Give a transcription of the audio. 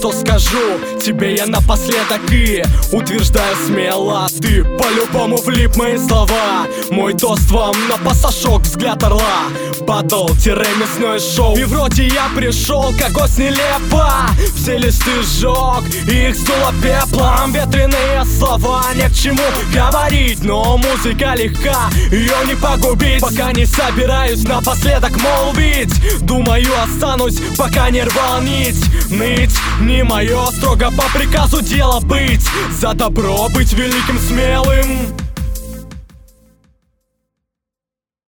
что скажу тебе я напоследок и утверждаю смело: ты по-любому влип мои слова. Мой тост вам на пасашок, взгляд орла, батл-мясное шоу. И вроде я пришел, как гость нелепо, все листы сжег, их сдуло пеплом. Ветреные слова ни к чему говорить, но музыка легка, ее не погубить. Пока не собираюсь напоследок молвить, думаю останусь, пока не рвал нить. Ныть не мое, строго по приказу дело быть, за добро быть великим смелым.